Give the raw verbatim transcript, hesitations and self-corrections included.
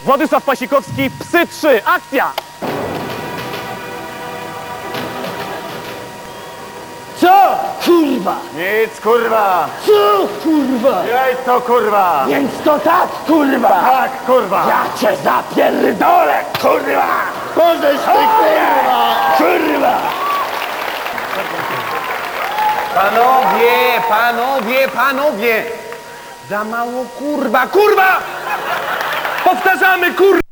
Władysław Pasikowski, Psy trzy, akcja! Co, kurwa? Nic, kurwa! Co, kurwa? Jej to, kurwa! Więc to tak, kurwa! Tak, kurwa! Ja cię zapierdolę, kurwa! Możesz ty, kurwa! Kurwa! Panowie, panowie, panowie! Za mało kurwa, kurwa! Powtarzamy kurwa!